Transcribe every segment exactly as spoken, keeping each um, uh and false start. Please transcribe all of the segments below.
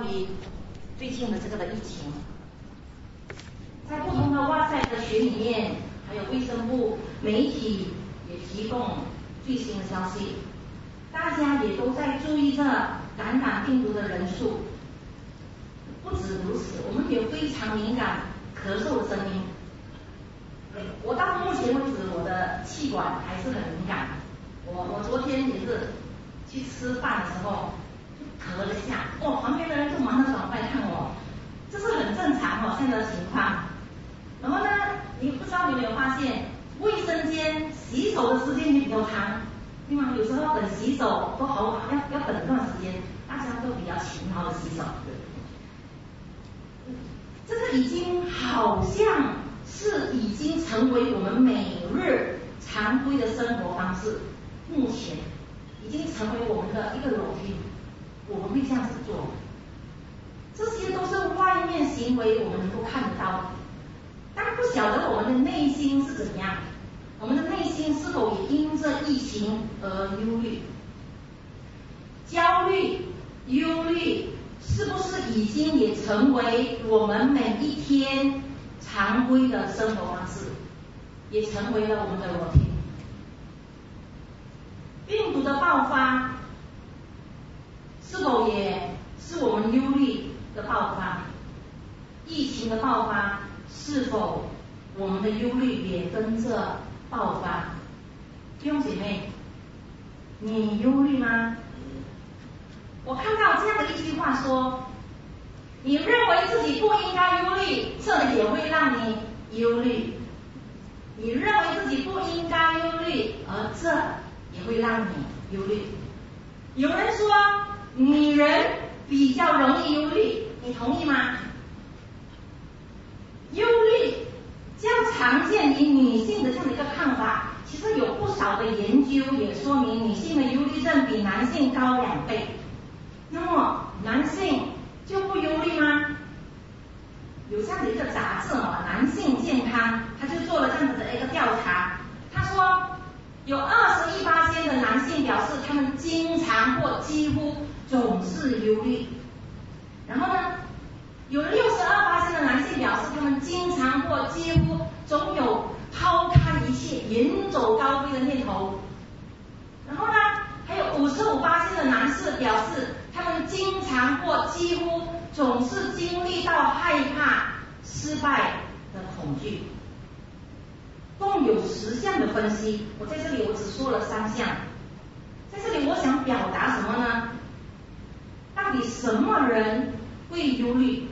关于最近的这个的疫情，在不同的哇塞的群里面，还有卫生部媒体也提供最新的消息，大家也都在注意着感染病毒的人数。不止如此，我们也非常敏感咳嗽的声音。我到目前为止，我的气管还是很敏感。我我昨天也是去吃饭的时候就咳了一下，哇，旁边的人就忙着转过来看我，这是很正常哦，现在的情况。然后呢，你不知道你有没有发现，卫生间洗手的时间也比较长，对吗？有时候等洗手都好要要等一段时间，大家都比较勤劳的洗手。这个已经好像是已经成为我们每日常规的生活方式，目前已经成为我们的一个 routine， 我们会这样子做。这些都是外面行为我们能够看得到的，但不晓得我们的内心是怎样，我们的内心是否也因着疫情而忧虑、焦虑、忧虑，是不是已经也成为我们每一天常规的生活方式，也成为了我们的 routine？ 病毒的爆发是否也是我们忧虑的爆发？疫情的爆发是否我们的忧虑也跟着爆发？弟兄姐妹，你忧虑吗？我看到这样的一句话说，你认为自己不应该忧虑，这也会让你忧虑；你认为自己不应该忧虑，而这也会让你忧虑。有人说女人比较容易忧虑，你同意吗？忧虑较常见于女性的这样的一个看法，其实有不少的研究也说明女性的忧虑症比男性高两倍。那么男性就不忧虑吗？有这样的一个杂志哦，男性健康，他就做了这样子的一个调查，他说有二十一趴的男性表示他们经常或几乎总是忧虑，然后呢，有六十二趴的男性表示他们经常或几乎总有抛开一切远走高飞的念头，然后呢，还有五十五趴的男士表示他们经常或几乎总是经历到害怕失败的恐惧。共有十项的分析，我在这里我只说了三项。在这里我想表达什么呢？到底什么人会忧虑？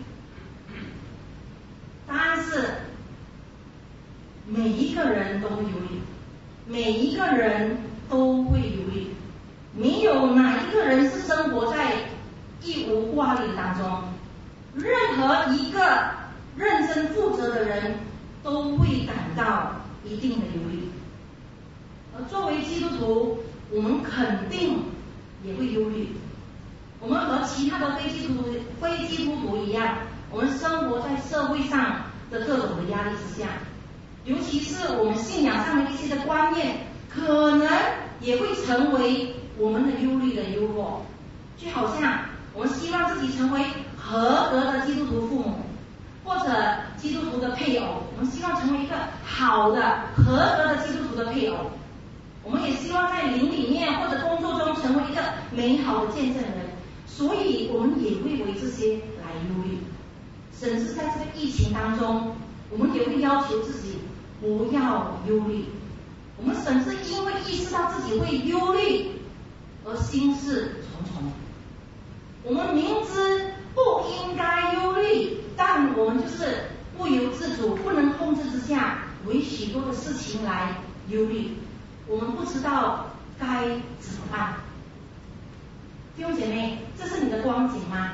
答案是每一个人都会忧虑，每一个人都会忧虑，没有哪一个人是生活在一无挂虑当中。任何一个认真负责的人都会感到一定的忧虑，而作为基督徒，我们肯定也会忧虑。我们和其他的非基督徒非基督徒一样，我们生活在社会上的各种的压力之下，尤其是我们信仰上的一些的观念，可能也会成为我们的忧虑的诱惑。就好像我们希望自己成为合格的基督徒父母，或者基督徒的配偶，我们希望成为一个好的合格的基督徒的配偶，我们也希望在灵里面或者工作中成为一个美好的见证人，所以我们也会为这些来忧虑。甚至在这个疫情当中，我们也会要求自己不要忧虑，我们甚至因为意识到自己会忧虑而心事重重。我们明知不应该忧虑，但我们就是不由自主，不能控制之下，为许多的事情来忧虑。我们不知道该怎么办。弟兄姐妹，这是你的光景吗？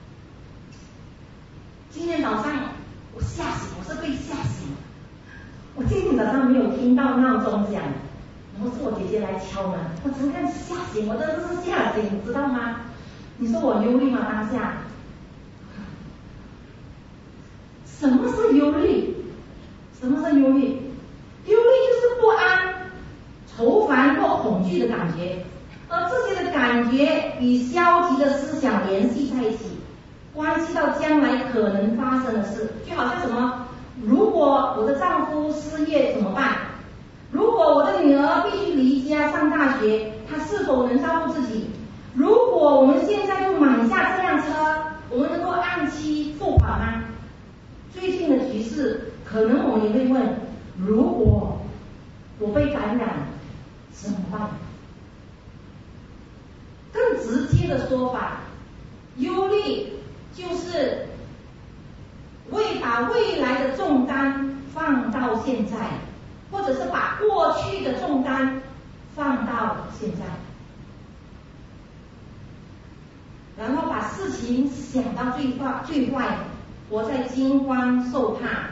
今天早上我吓醒，我是被吓醒。我今天早上没有听到闹钟响，然后是我姐姐来敲门，我真看吓醒，我真的是吓醒，你知道吗？你说我忧虑吗？当下，什么是忧虑？什么是忧虑？忧虑就是不安、愁烦或恐惧的感觉，而这些的感觉与消极的思想联系在一起， 关系到将来可能发生的事，就好像什么，如果我的丈夫失业怎么办？如果我的女儿必须离家上大学，她是否能照顾自己？如果我们现在就买下这辆车，我们能够按期付款吗？最近的局势，可能我们也会问，如果我被感染怎么办？更直接的说法，忧虑就是为把未来的重担放到现在，或者是把过去的重担放到现在，然后把事情想到最坏最坏，活在惊慌受怕。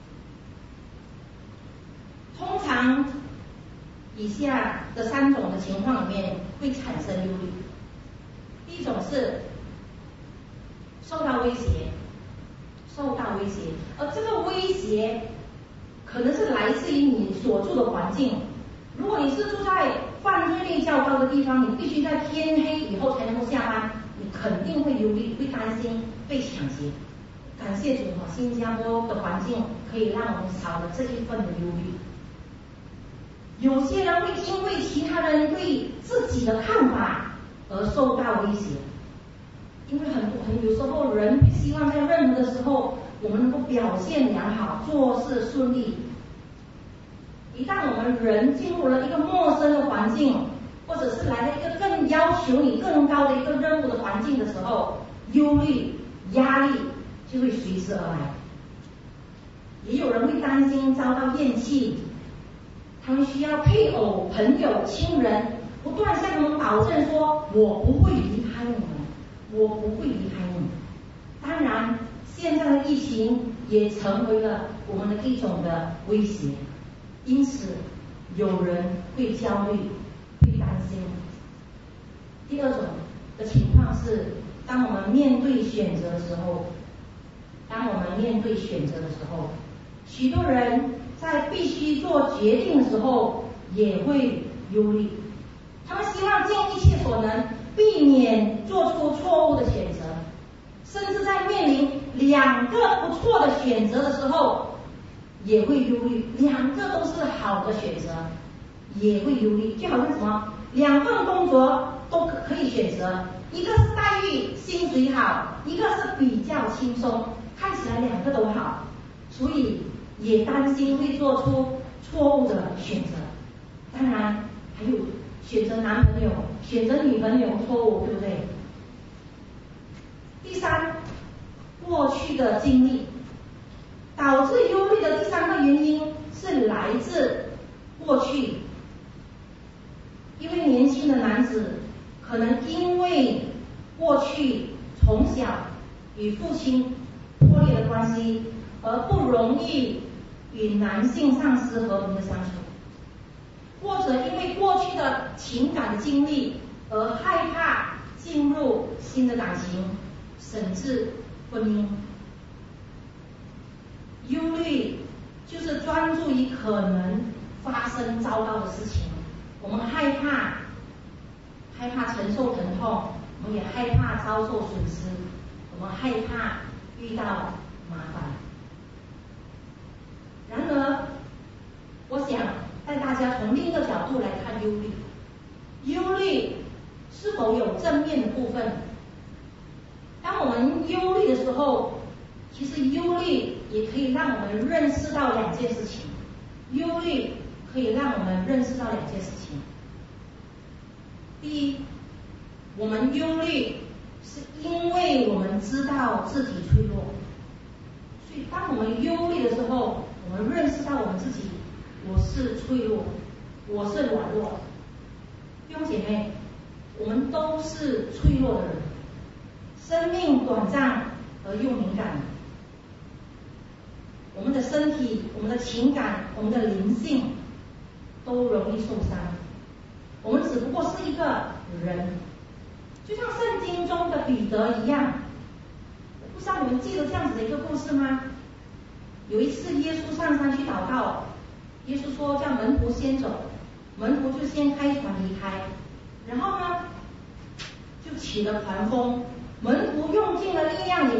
通常以下的三种的情况里面会产生忧虑。第一种是受到威胁，受到威胁，而这个威胁可能是来自于你所住的环境。如果你是住在犯罪率较高的地方，你必须在天黑以后才能够下班，你肯定会忧虑，会担心被抢劫。感谢主啊，新加坡的环境可以让我们少了这一份的忧虑。有些人会因为其他人对自己的看法而受到威胁，因为很很有时候人会希望在任何的时候我们能够表现良好，做事顺利。一旦我们人进入了一个陌生的环境，或者是来了一个更要求你更高的一个任务的环境的时候，忧虑、压力就会随之而来。也有人会担心遭到厌弃，他们需要配偶、朋友、亲人不断向他们保证说，我不会离开你们，我不会离开你们。当然，现在的疫情也成为了我们的一种的威胁，因此有人会焦虑，会担心。第二种的情况是，当我们面对选择的时候，当我们面对选择的时候，许多人在必须做决定的时候也会忧虑，他们希望尽一切所能避免做出错误的选择，甚至在面临两个不错的选择的时候也会忧虑，两个都是好的选择也会忧虑。就好像什么，两份工作都可以选择，一个是待遇薪水好，一个是比较轻松，看起来两个都好，所以也担心会做出错误的选择。当然还有选择男朋友、选择女朋友错误，对不对？第三，过去的经历导致忧虑的第三个原因是来自过去。一位年轻的男子可能因为过去从小与父亲破裂的关系，而不容易与男性上司和平的相处，或者因为过去的情感的经历而害怕进入新的感情，甚至婚姻。忧虑就是专注于可能发生糟糕的事情，我们害怕害怕承受疼痛，我们也害怕遭受损失，我们害怕遇到麻烦。然而我想带大家从另一个角度来看忧虑，忧虑是否有正面的部分？当我们忧虑的时候，其实忧虑也可以让我们认识到两件事情，忧虑可以让我们认识到两件事情。第一，我们忧虑是因为我们知道自己脆弱，所以当我们忧虑的时候，我们认识到我们自己，我是脆弱，我是软弱。弟兄姐妹，我们都是脆弱的人，生命短暂而又敏感，我们的身体、我们的情感、我们的灵性都容易受伤。我们只不过是一个人，就像圣经中的彼得一样。不知道你们记得这样子的一个故事吗？有一次耶稣上山去祷告，耶稣说叫门徒先走，门徒就先开船离开，然后呢就起了狂风，门徒用尽了力量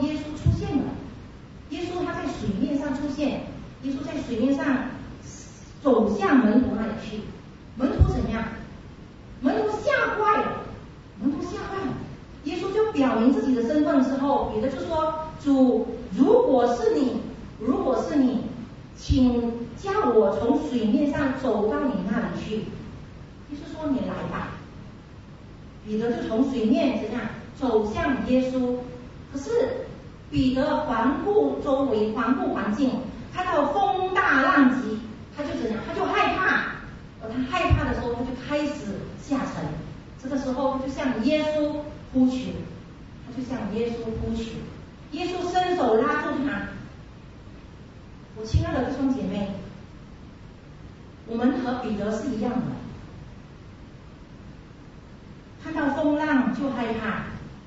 耶稣出现了，耶稣他在水面上出现，耶稣在水面上走向门徒那里去，门徒怎么样？门徒吓坏了，门徒吓坏了。耶稣就表明自己的身份之后，彼得就说：主，如果是你，如果是你，请叫我从水面上走到你那里去。耶稣说：你来吧。彼得就从水面怎样走向耶稣，可是彼得环顾周围，环顾环境，看到风大浪急，他就怎样？他就害怕。而他害怕的时候，他就开始下沉。这个时候，他就向耶稣呼求，他就向耶稣呼求。耶稣伸手拉住他。我亲爱的弟兄姐妹，我们和彼得是一样的，看到风浪就害怕，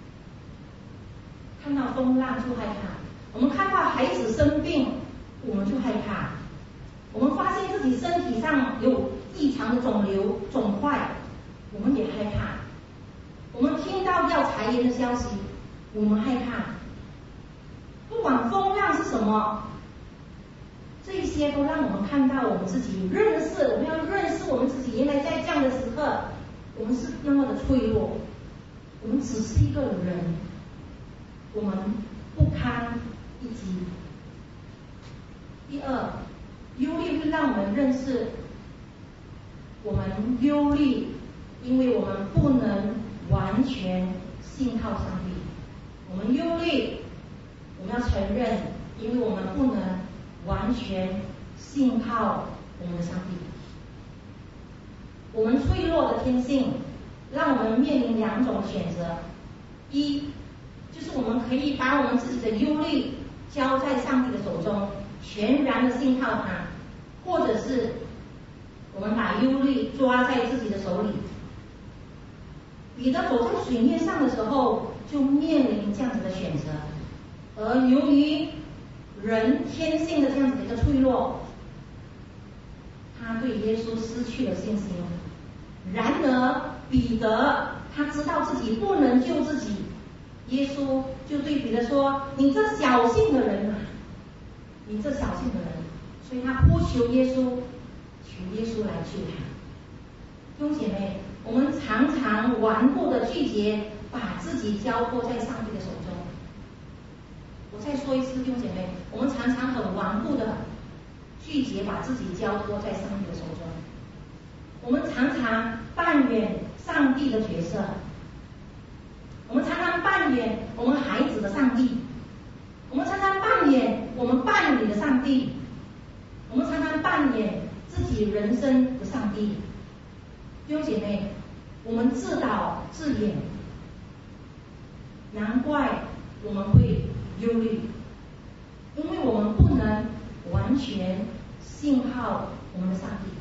看到风浪就害怕。我们看到孩子生病，我们就害怕。我们发现自己身体上有异常的肿瘤、肿块，我们也害怕。我们听到要裁员的消息，我们害怕。不管风浪是什么，这些都让我们看到我们自己，认识我们要认识我们自己。原来在这样的时刻，我们是那么的脆弱，我们只是一个人，我们不堪一击。第二，忧虑会让我们认识，我们忧虑，因为我们不能完全信靠上帝。我们忧虑，我们要承认，因为我们不能完全信靠我们的上帝。我们脆弱的天性，让我们面临两种选择：一，就是我们可以把我们自己的忧虑交在上帝的手中，全然的信靠他；或者是我们把忧虑抓在自己的手里。彼得走在水面上的时候，就面临这样子的选择。而由于人天性的这样子的一个脆弱，他对耶稣失去了信心。然而彼得他知道自己不能救自己，耶稣就对彼得说：你这小信的人啊，你这小信的人。所以他呼求耶稣，求耶稣来救他。弟兄姐妹，我们常常顽固的拒绝把自己交托在上帝的手中。我再说一次，弟兄姐妹，我们常常很顽固的拒绝把自己交托在上帝的手中。我们常常扮演上帝的角色，我们常常扮演我们孩子的上帝，我们常常扮演我们伴侣的上帝，我们常常扮演自己人生的上帝。弟兄姐妹，我们自导自演，难怪我们会忧虑，因为我们不能完全信靠我们的上帝。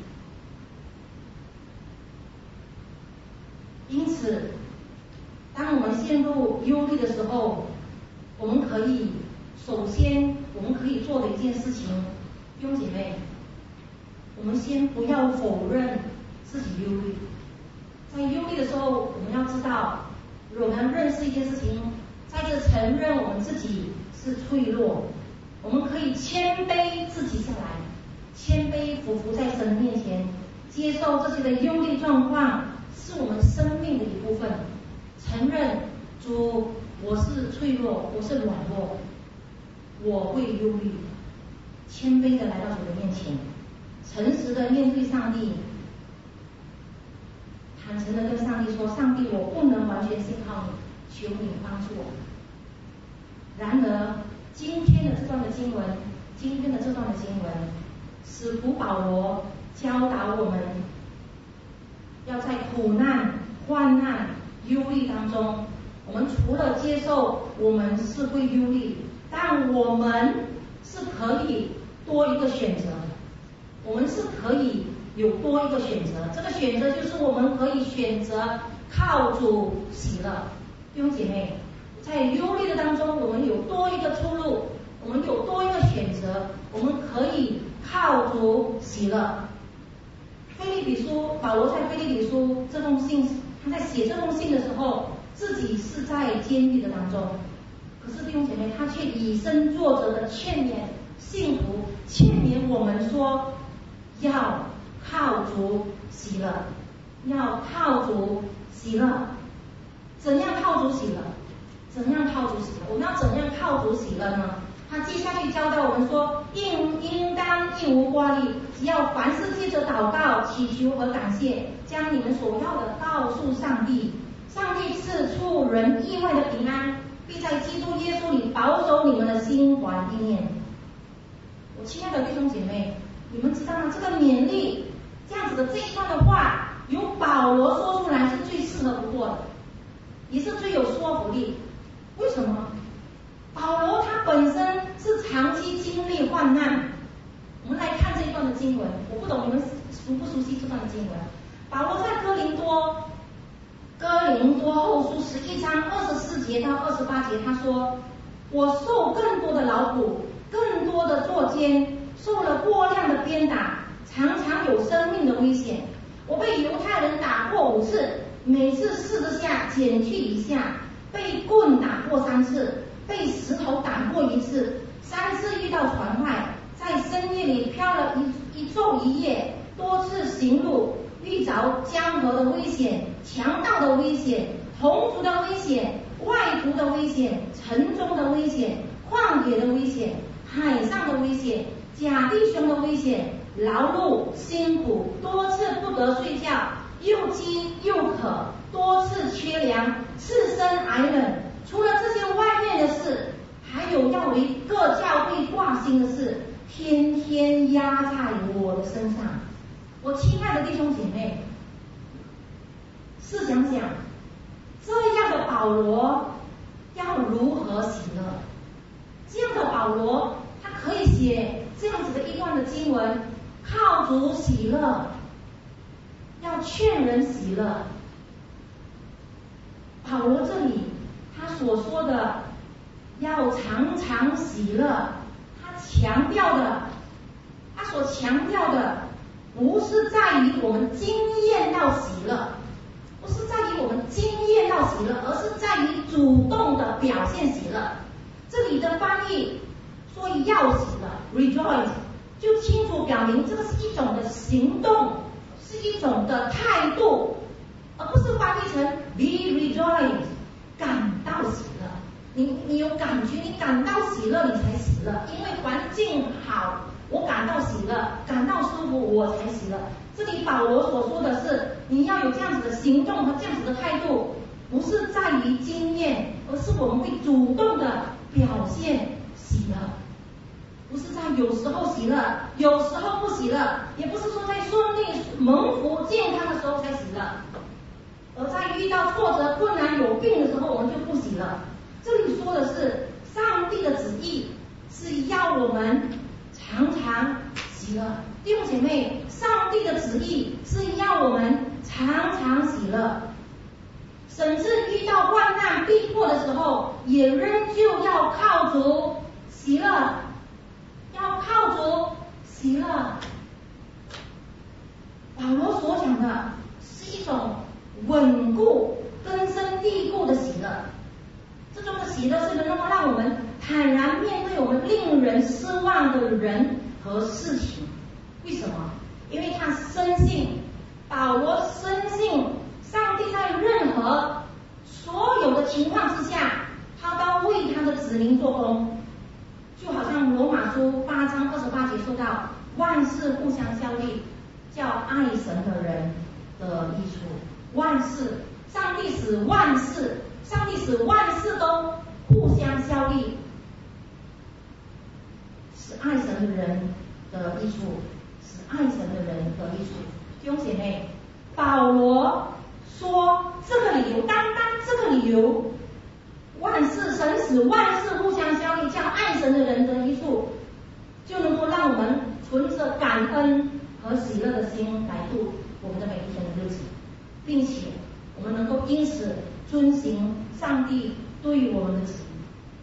因此，当我们陷入忧虑的时候，我们可以首先我们可以做的一件事情，弟兄姐妹，我们先不要否认自己忧虑。在忧虑的时候，我们要知道，我们认识一件事情，在这承认我们自己是脆弱，我们可以谦卑自己下来，谦卑俯伏在神面前，接受这些的忧虑状况是我们生命的一部分，承认主，我是脆弱，我是软弱，我会忧虑，谦卑的来到主的面前，诚实的面对上帝，坦诚的跟上帝说：上帝，我不能完全信靠你，求你帮助我。然而今天的这段的经文，今天的这段的经文，使徒保罗教导我们，要在苦难、患难、忧虑当中，我们除了接受我们是会忧虑，但我们是可以多一个选择的，我们是可以有多一个选择。这个选择就是我们可以选择靠主喜乐。弟兄姐妹，在忧虑的当中，我们有多一个出路，我们有多一个选择，我们可以靠主喜乐。腓立比书，保罗在腓立比书这封信，他在写这封信的时候，自己是在监狱的当中， 可是弟兄姐妹，他却以身作则的劝勉信徒，劝勉我们说，要靠主喜乐，要靠主喜乐。怎样靠主喜乐？怎样靠主喜乐？我们要怎样靠主喜乐呢？他接下去教导我们说，应应当一无挂虑，只要凡事借着祷告、祈求和感谢，将你们所要的告诉上帝。上帝赐出人意外的平安，必在基督耶稣里保守你们的心怀意念。我亲爱的弟兄姐妹，你们知道吗？这个勉励这样子的这一段的话，由保罗说出来是最适合不过的，也是最有说服力。为什么？保罗他本身是长期经历患难。我们来看这一段的经文，我不懂你们熟不熟悉这段的经文。保罗在哥林多哥林多后书十一章二十四节到二十八节，他说：我受更多的劳苦，更多的作奸，受了过量的鞭打，常常有生命的危险。我被犹太人打过五次，每次四十下减去一下，被棍打过三次，被石头打过一次，三次遇到船坏，在深夜里漂了一一昼一夜，多次行路，遇着江河的危险、强盗的危险、同族的危险、外族的危险、城中的危险、旷野的危险、海上的危险、假弟兄的危险，劳碌辛苦，多次不得睡觉，又饥又渴，多次缺粮，赤身挨冷。除了这些外面的事，还有要为各教会挂心的事，天天压在我的身上。我亲爱的弟兄姐妹，试想想，这样的保罗要如何喜乐？这样的保罗，他可以写这样子的一段的经文，靠主喜乐，要劝人喜乐。保罗这里他所说的要常常喜乐，他强调的，他所强调的不是在于我们经验到喜乐，不是在于我们经验到喜乐，而是在于主动的表现喜乐。这里的翻译说要喜乐 rejoice， 就清楚表明这个是一种的行动，是一种的态度，而不是翻译成 be rejoice， 感到喜乐。你你有感觉，你感到喜乐，你才喜乐，因为环境好，我感到喜乐，感到舒服，我才喜乐。这里保罗所说的是，你要有这样子的行动和这样子的态度，不是在于经验，而是我们会主动的表现喜乐，不是在有时候喜乐，有时候不喜乐，也不是说在顺利蒙福健康的时候才喜乐，而在遇到挫折困难有病的时候我们就不喜乐。这里说的是上帝的旨意是要我们常常喜乐。弟兄姐妹，上帝的旨意是要我们常常喜乐，甚至遇到患难逼迫的时候，也仍旧要靠主喜乐，要靠主喜乐。保罗所讲的是一种稳固、根深蒂固的喜乐，这种的喜乐是能够让我们坦然面对我们令人失望的人和事情。为什么？因为他深信，保罗深信上帝在任何所有的情况之下，他都为他的子民做工。就好像罗马书八章二十八节说到，万事互相效力，叫爱神的人的益处。万事，上帝使万事，上帝使万事都互相效力，使爱神的人的益处，使爱神的人得益处。弟兄姐妹，保罗说这个理由，单单这个理由，万事神使万事互相效力，叫爱神的人得益处，就能够让我们存着感恩和喜乐的心来度我们的每一天的日子，并且我们能够因此遵行上帝对于我们的旨意。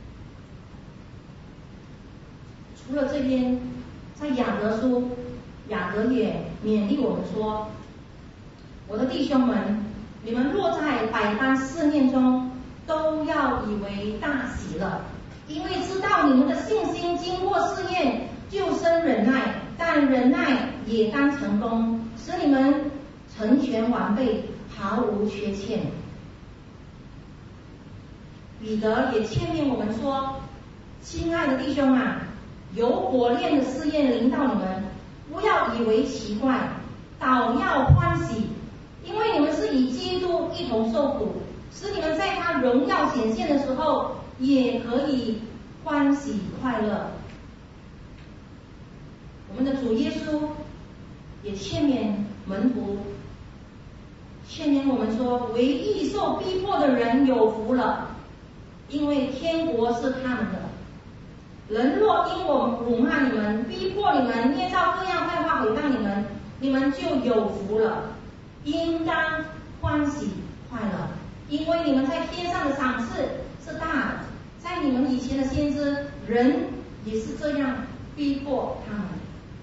除了这边，在雅各书，雅各也勉励我们说，我的弟兄们，你们若在百般试炼中，都要以为大喜乐， 因为知道你们的信心经过试验，就生忍耐，但忍耐也当成功，使你们成全完备，毫无缺欠。彼得也劝勉我们说：亲爱的弟兄啊，有火炼的试验临到你们，不要以为奇怪，倒要欢喜，因为你们是与基督一同受苦，使你们在他荣耀显现的时候，也可以欢喜快乐。我们的主耶稣也劝勉门徒，劝勉我们说：唯义受逼迫的人有福了，因为天国是他们的。人若因我辱骂你们，逼迫你们，捏造各样坏话毁谤你们，你们就有福了，应当欢喜快乐，因为你们在天上的赏赐是大的。在你们以前的先知，人也是这样逼迫他们。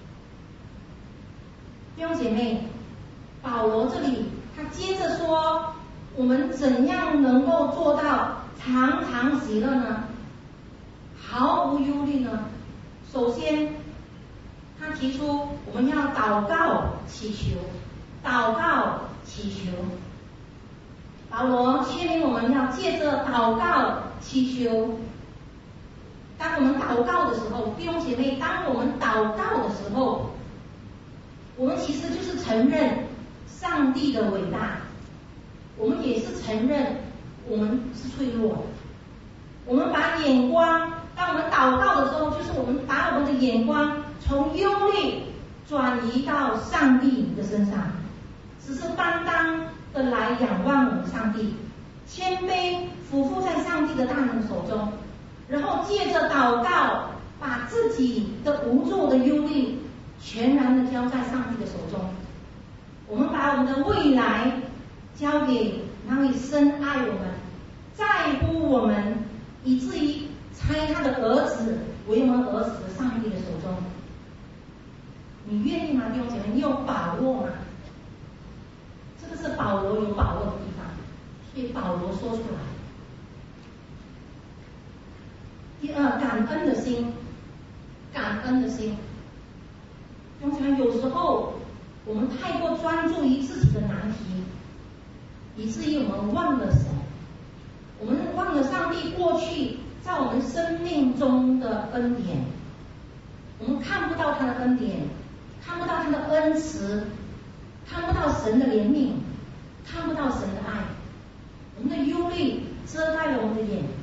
弟兄姐妹，保罗这里他接着说，我们怎样能够做到常常喜乐呢？毫无忧虑呢？首先，他提出我们要祷告祈求，祷告祈求。保罗劝勉我们要借着祷告祈求。当我们祷告的时候，弟兄姐妹，当我们祷告的时候，我们其实就是承认上帝的伟大，我们也是承认我们是脆弱的。我们把眼光，当我们祷告的时候，就是我们把我们的眼光从忧虑转移到上帝的身上，只是单单的来仰望我们上帝，谦卑俯伏在上帝的大能手中，然后借着祷告，把自己的无助的忧虑全然的交在上帝的手中。我们把我们的未来交给那位深爱我们、在乎我们，以至于差他的儿子为我们儿子的上帝的手中。你愿意吗，弟兄姐妹？你有把握吗？这个是保罗有把握的地方，所以保罗说出来。第二，感恩的心，感恩的心。弟兄姐妹，有时候我们太过专注于自己的难题，以至于我们忘了神，我们忘了上帝过去在我们生命中的恩典，我们看不到他的恩典，看不到他的恩慈，看不到神的怜悯，看不到神的爱，我们的忧虑遮盖了我们的眼，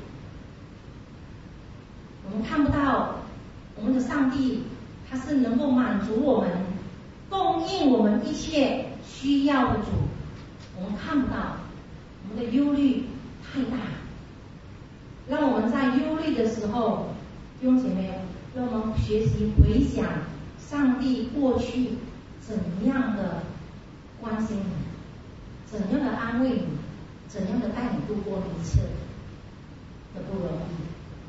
我们看不到我们的上帝，他是能够满足我们、供应我们一切需要的主，我们看不到，我们的忧虑太大，让我们在忧虑的时候，弟兄姐妹，让我们学习回想上帝过去怎样的关心你，怎样的安慰你，怎样的带你度过一切的不容易。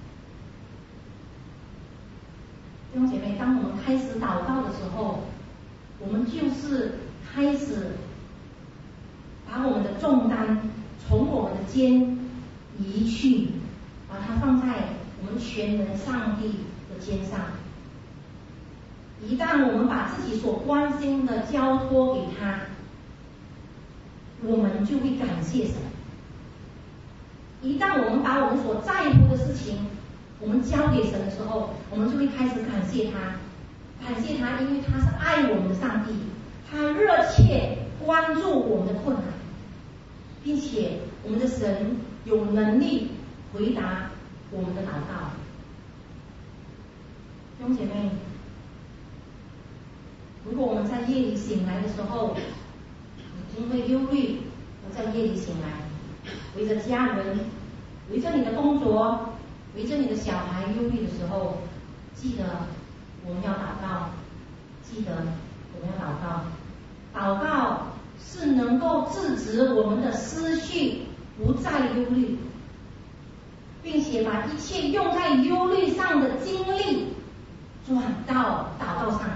弟兄姐妹，当我们开始祷告的时候，我们就是开始把我们的重担从我们的肩移去，把它放在我们全能上帝的肩上。一旦我们把自己所关心的交托给他，我们就会感谢神。一旦我们把我们所在乎的事情我们交给神的时候，我们就会开始感谢他，感谢他，因为他是爱我们的上帝，他热切关注我们的困难，并且我们的神有能力回答我们的祷告。弟兄姐妹，如果我们在夜里醒来的时候，因为忧虑而在夜里醒来，围着家人，围着你的工作，围着你的小孩忧虑的时候，记得我们要祷告，记得我们要祷告。祷告是能够制止我们的思绪不再忧虑，并且把一切用在忧虑上的精力转到祷告上。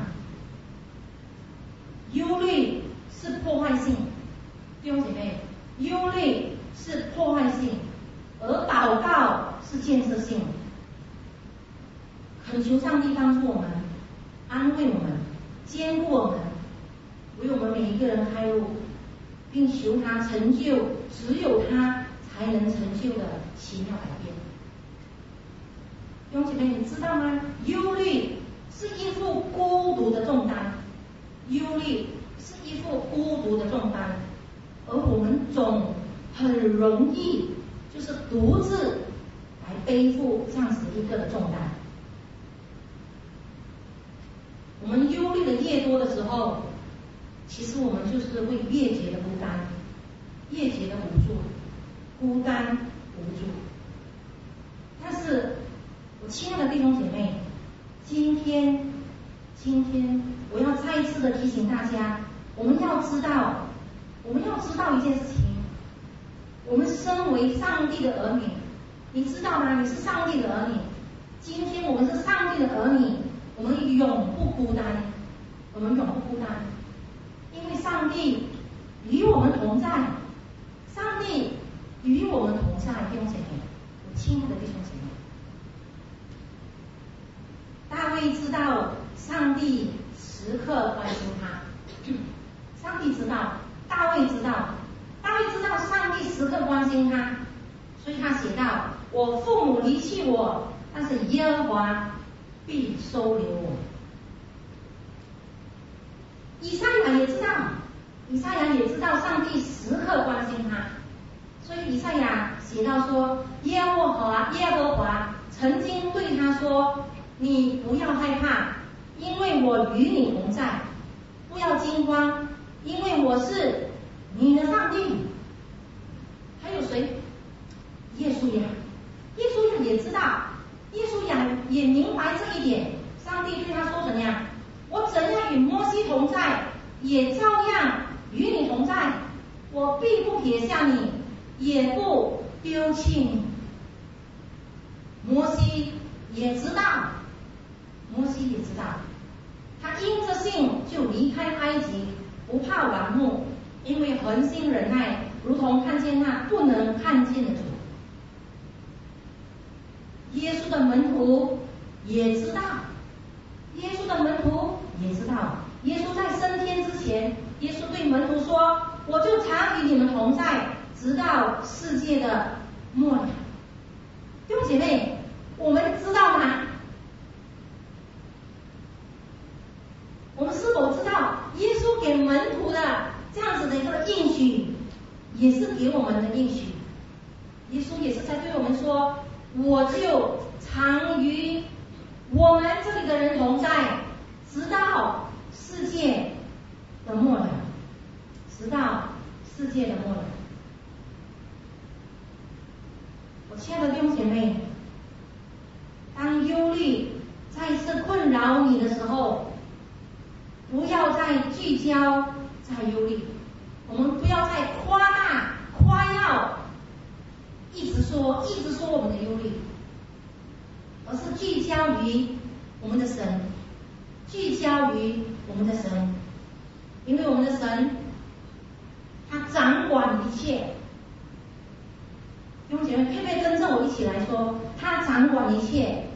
忧虑是破坏性，弟兄姐妹，忧虑是破坏性，而祷告是建设性。 恳求上帝帮助我们，安慰我们，坚固我们，为我们每一个人开路，并求他成就只有他才能成就的奇妙改变。弟兄姐妹，你知道吗？忧虑是一副孤独的重担，忧虑是一副孤独的重担，而我们总很容易就是独自来背负这样子一个的重担。我们忧虑的越多的时候，其实我们就是会越觉得孤单，越觉得无助，孤单无助。但是我亲爱的弟兄姐妹，今天今天我要再一次的提醒大家，我们要知道我们要知道一件事情，我们身为上帝的儿女，你知道吗？你是上帝的儿女，今天我们是上帝的儿女，我们永不孤单，我们永不孤单，因为上帝与我们同在，上帝与我们同在。弟兄姐妹，我亲爱的弟兄姐妹，大卫知道上帝时刻关心他，上帝知道，大卫知道，大卫知道上帝时刻关心他，所以他写道：我父母离弃我，但是耶和华必收留我。以赛亚也知道，以赛亚也知道上帝时刻关心他，所以以赛亚写到说：耶和华耶和华曾经对他说，你不要害怕，因为我与你同在，不要惊慌，因为我是你的上帝。还有谁？耶稣亚，耶稣亚也知道，耶稣亚也明白这一点，上帝对他说怎样？我怎样与摩西同在，也照样与你同在，我必不撇下你，也不丢弃你。摩西也知道，摩西也知道，他因着信就离开埃及，不怕顽木，因为恒心忍耐，如同看见那不能看见的主。耶稣的门徒也知道，耶稣的门徒也知道，耶稣在升天之前，耶稣对门徒说：我就常与你们同在，直到世界的末了。弟兄姐妹，我们知道吗？我们是否知道耶稣给门徒的这样子的一个应许，也是给我们的应许？耶稣也是在对我们说：我就常与我们这里的人同在，直到世界的末了，直到世界的末了。我亲爱的弟兄姐妹，当忧虑再次困扰你的时候，不要再聚焦在忧虑，我们不要再夸大夸耀，一直说一直说我们的忧虑，而是聚焦于我们的神，聚焦于我们的神，因为我们的神他掌管一切。弟兄姐妹，可不可以跟着我一起来说？他掌管一切，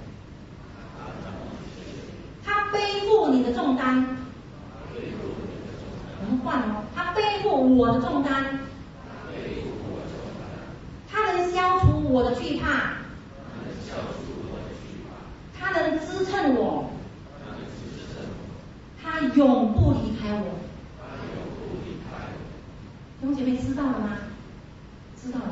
他背负你的重担。我们换哦，他背负我的重担，他能消除我的惧怕，他能支撑我，他永不离开我。弟兄姐妹，知道了吗？知道了。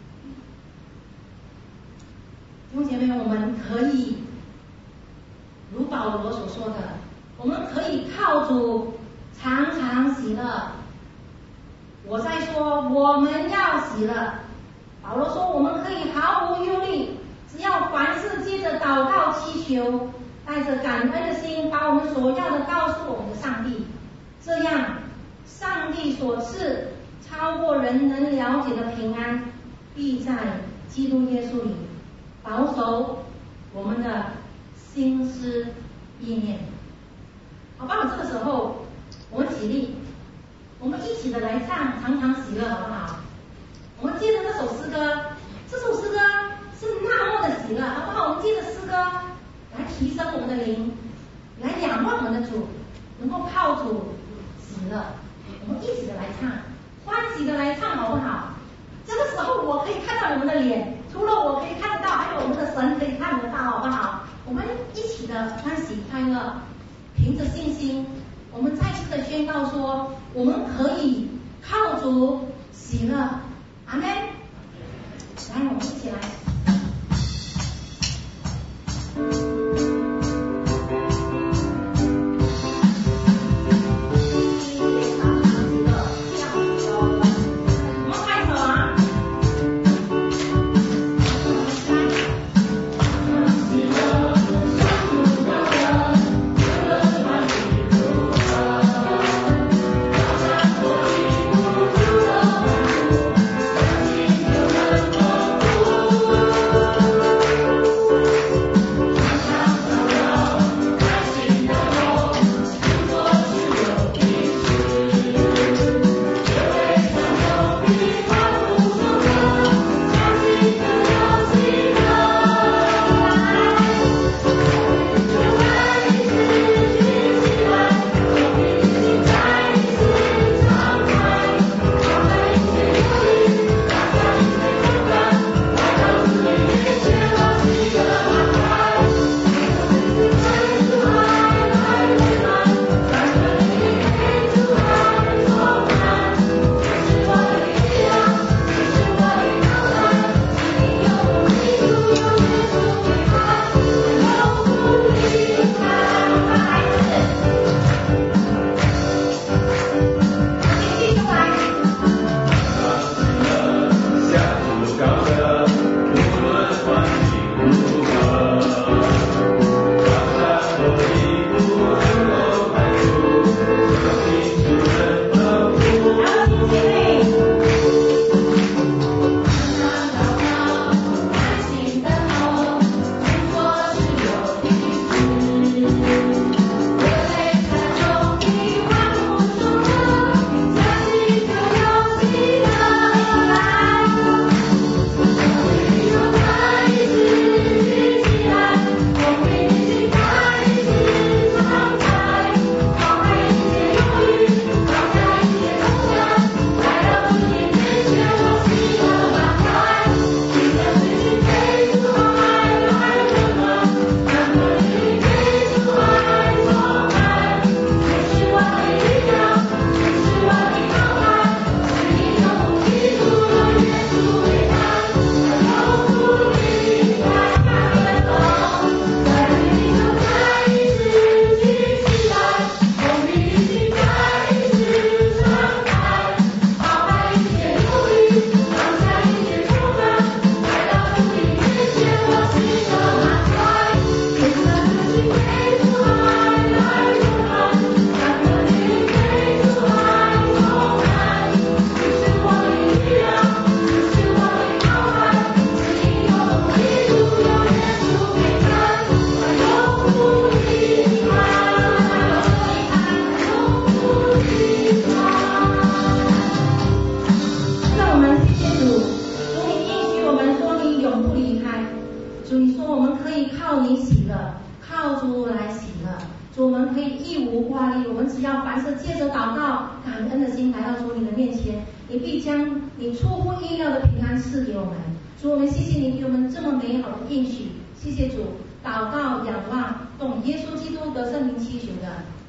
弟兄姐妹，我们可以如保罗所说的，我们可以靠主常常喜乐。我在说我们要喜乐，保罗说我们可以毫无忧虑，只要凡事借着祷告祈求，带着感恩的心，把我们所要的告诉我们的上帝，这样上帝所赐超过人能了解的平安，必在基督耶稣里保守我们的心思意念。好吧，这个时候我们起立，我们一起的来唱常常喜乐，好不好？我们接着这首诗歌，这首诗歌是那么的喜乐，好不好？我们接着诗歌来提升我们的灵，来仰望我们的主，能够靠主喜乐。我们一起的来唱，欢喜的来唱，好不好？这个时候我可以看到你们的脸，除了我可以看得到，还有我们的神可以看得到，好不好？我们一起的欢喜快乐，凭着信心，我们再次的宣告说，我们可以靠主喜乐。阿们。来，我们一起来。祷告、仰望，奉耶稣基督的圣名祈求的。